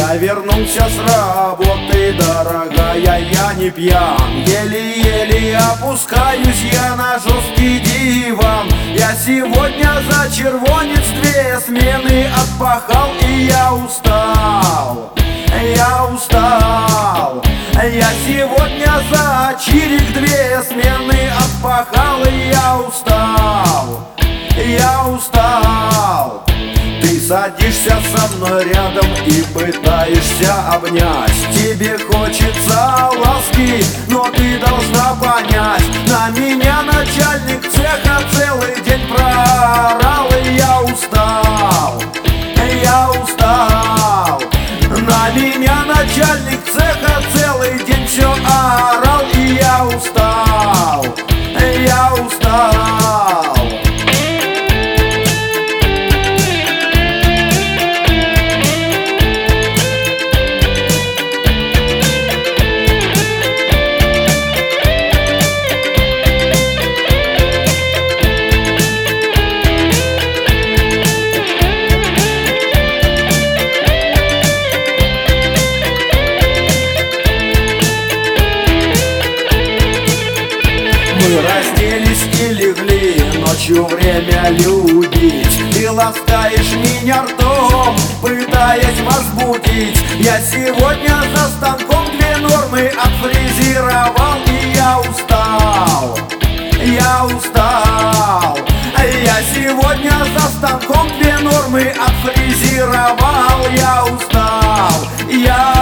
Я вернулся с работы, дорогая, я не пьян. Еле-еле опускаюсь я на жесткий диван. Я сегодня за червонец 2 смены отпахал, и я устал, я устал. Я сегодня за чирик 2 смены отпахал, и я устал, я устал. Ты садишься со мной рядом и пытаешься обнять. Тебе хочется ласки, но ты должна понять: на меня начальник цеха целый день проорал, и я устал, я устал. На меня начальник цеха целый день все орал, и я устал, я устал. Мы разделись и легли ночью время любить. Ты ласкаешь меня ртом, пытаясь возбудить. Я сегодня за станком 2 нормы отфрезеровал, и я устал, я устал. Я сегодня за станком 2 нормы отфрезеровал, я устал, я